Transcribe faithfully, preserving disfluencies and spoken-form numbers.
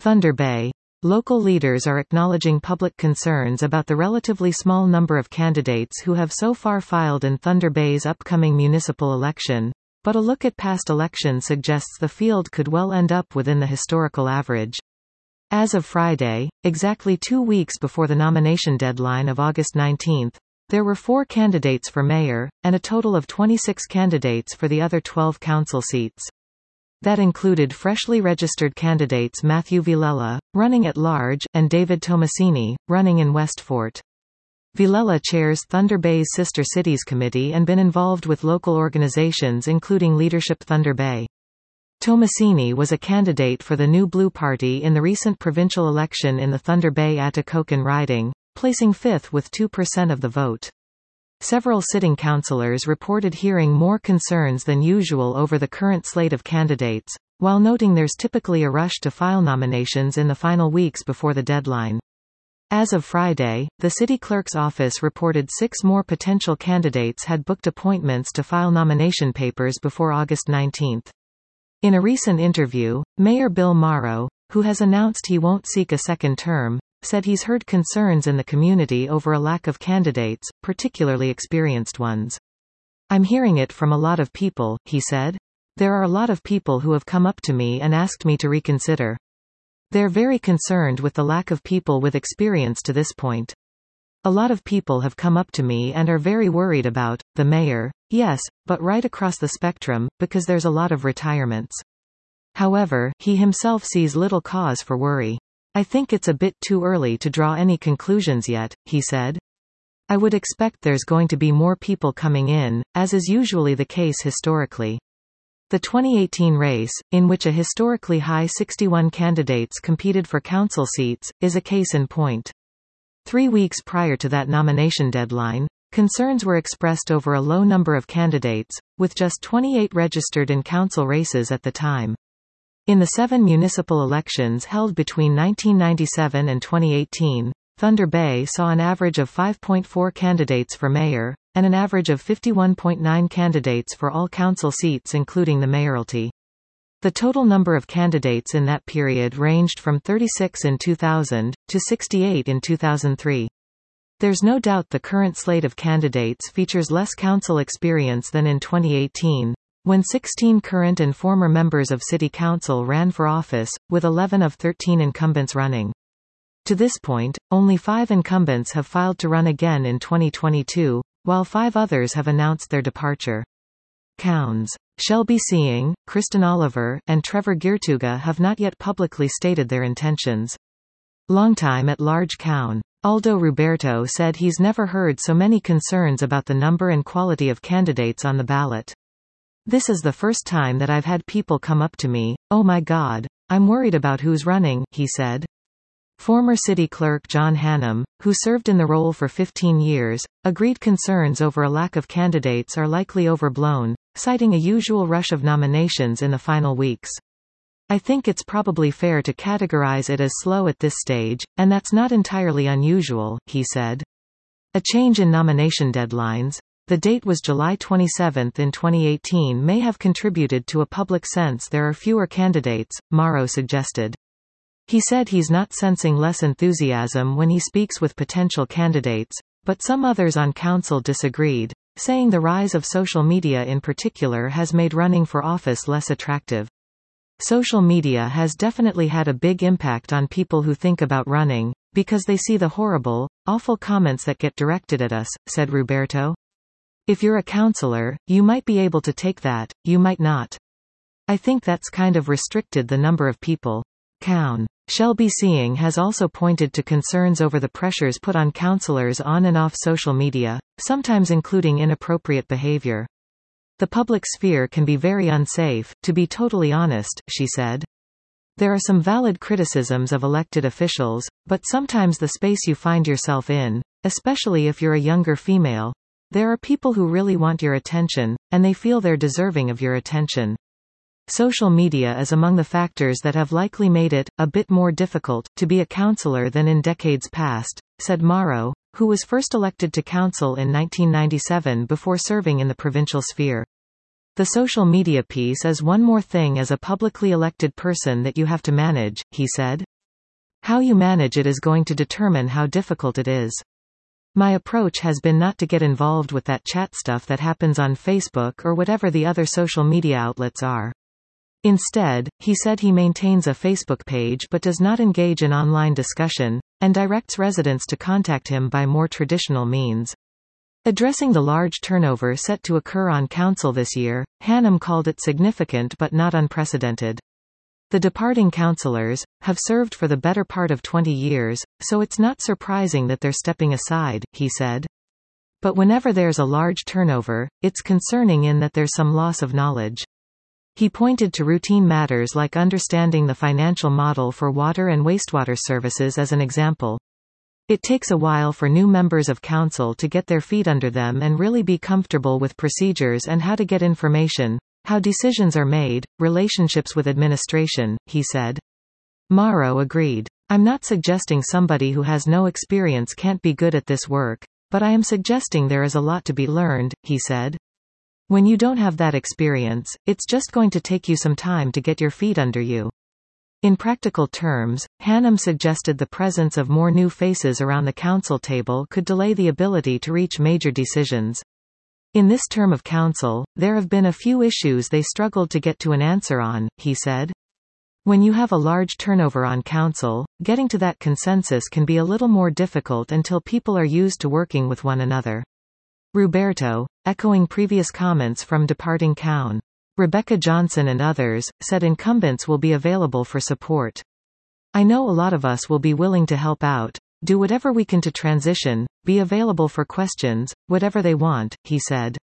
Thunder Bay. Local leaders are acknowledging public concerns about the relatively small number of candidates who have so far filed in Thunder Bay's upcoming municipal election, but a look at past elections suggests the field could well end up within the historical average. As of Friday, exactly two weeks before the nomination deadline of August nineteenth, there were four candidates for mayor, and a total of twenty-six candidates for the other twelve council seats. That included freshly registered candidates Matthew Villela, running at large, and David Tomasini, running in West Fort. Villela chairs Thunder Bay's Sister Cities Committee and been involved with local organizations including Leadership Thunder Bay. Tomasini was a candidate for the New Blue Party in the recent provincial election in the Thunder Bay-Atikokan riding, placing fifth with two percent of the vote. Several sitting councillors reported hearing more concerns than usual over the current slate of candidates, while noting there's typically a rush to file nominations in the final weeks before the deadline. As of Friday, the city clerk's office reported six more potential candidates had booked appointments to file nomination papers before August nineteenth. In a recent interview, Mayor Bill Morrow, who has announced he won't seek a second term, said he's heard concerns in the community over a lack of candidates, particularly experienced ones. "I'm hearing it from a lot of people," he said. "There are a lot of people who have come up to me and asked me to reconsider. They're very concerned with the lack of people with experience to this point. A lot of people have come up to me and are very worried about the mayor, yes, but right across the spectrum, because there's a lot of retirements." However, he himself sees little cause for worry. "I think it's a bit too early to draw any conclusions yet," he said. "I would expect there's going to be more people coming in, as is usually the case historically." The twenty eighteen race, in which a historically high sixty-one candidates competed for council seats, is a case in point. Three weeks prior to that nomination deadline, concerns were expressed over a low number of candidates, with just twenty-eight registered in council races at the time. In the seven municipal elections held between nineteen ninety-seven and twenty eighteen, Thunder Bay saw an average of five point four candidates for mayor, and an average of fifty-one point nine candidates for all council seats including the mayoralty. The total number of candidates in that period ranged from thirty-six in two thousand, to sixty-eight in two thousand three. There's no doubt the current slate of candidates features less council experience than in twenty eighteen, when sixteen current and former members of City Council ran for office, with eleven of thirteen incumbents running. To this point, only five incumbents have filed to run again in twenty twenty-two, while five others have announced their departure. Cowns. Shelby Seeing, Kristen Oliver, and Trevor Girtuga have not yet publicly stated their intentions. Longtime at-large Cown Aldo Roberto said he's never heard so many concerns about the number and quality of candidates on the ballot. "This is the first time that I've had people come up to me, oh my God, I'm worried about who's running," he said. Former city clerk John Hannum, who served in the role for fifteen years, agreed concerns over a lack of candidates are likely overblown, citing a usual rush of nominations in the final weeks. "I think it's probably fair to categorize it as slow at this stage, and that's not entirely unusual," he said. A change in nomination deadlines, the date was July twenty-seventh in twenty eighteen, may have contributed to a public sense there are fewer candidates, Morrow suggested. He said he's not sensing less enthusiasm when he speaks with potential candidates, but some others on council disagreed, saying the rise of social media in particular has made running for office less attractive. "Social media has definitely had a big impact on people who think about running, because they see the horrible, awful comments that get directed at us," said Roberto. "If you're a councillor, you might be able to take that, you might not. I think that's kind of restricted the number of people." Cown Shelby Seeing has also pointed to concerns over the pressures put on councillors on and off social media, sometimes including inappropriate behavior. "The public sphere can be very unsafe, to be totally honest," she said. "There are some valid criticisms of elected officials, but sometimes the space you find yourself in, especially if you're a younger female, there are people who really want your attention, and they feel they're deserving of your attention. Social media is among the factors that have likely made it a bit more difficult to be a councillor than in decades past," said Morrow, who was first elected to council in nineteen ninety-seven before serving in the provincial sphere. "The social media piece is one more thing as a publicly elected person that you have to manage," he said. How you manage it is going to determine how difficult it is. My approach has been not to get involved with that chat stuff that happens on Facebook or whatever the other social media outlets are. Instead, he said he maintains a Facebook page but does not engage in online discussion, and directs residents to contact him by more traditional means. Addressing the large turnover set to occur on council this year, Hannam called it significant but not unprecedented. The departing councillors have served for the better part of twenty years, so it's not surprising that they're stepping aside, he said. But whenever there's a large turnover, it's concerning in that there's some loss of knowledge. He pointed to routine matters like understanding the financial model for water and wastewater services as an example. It takes a while for new members of council to get their feet under them and really be comfortable with procedures and how to get information, how decisions are made, relationships with administration, he said. Morrow agreed. I'm not suggesting somebody who has no experience can't be good at this work, but I am suggesting there is a lot to be learned, he said. When you don't have that experience, it's just going to take you some time to get your feet under you. In practical terms, Hannam suggested the presence of more new faces around the council table could delay the ability to reach major decisions. In this term of council, there have been a few issues they struggled to get to an answer on, he said. When you have a large turnover on council, getting to that consensus can be a little more difficult until people are used to working with one another. Roberto, echoing previous comments from departing Cown. Rebecca Johnson and others, said incumbents will be available for support. I know a lot of us will be willing to help out, do whatever we can to transition, be available for questions, whatever they want, he said.